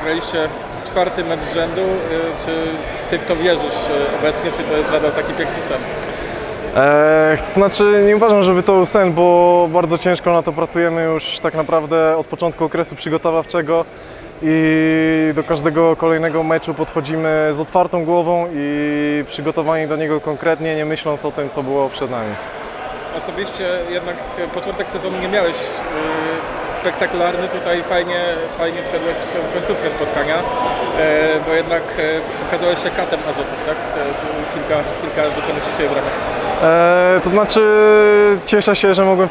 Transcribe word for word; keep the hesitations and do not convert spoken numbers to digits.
wygraliście czwarty mecz z rzędu. Czy ty w to wierzysz obecnie, czy to jest nadal taki piękny sen? Eee, to znaczy nie uważam, żeby to był sen, bo bardzo ciężko na to pracujemy już tak naprawdę od początku okresu przygotowawczego i do każdego kolejnego meczu podchodzimy z otwartą głową i przygotowani do niego konkretnie, nie myśląc o tym, co było przed nami. Osobiście jednak początek sezonu nie miałeś yy, spektakularny, tutaj fajnie, fajnie wszedłeś w tą końcówkę spotkania, yy, bo jednak yy, okazałeś się katem Azotów, tak? Te, te kilka, kilka rzuconych przez Ciebie bramek. Eee, to znaczy cieszę się, że mogłem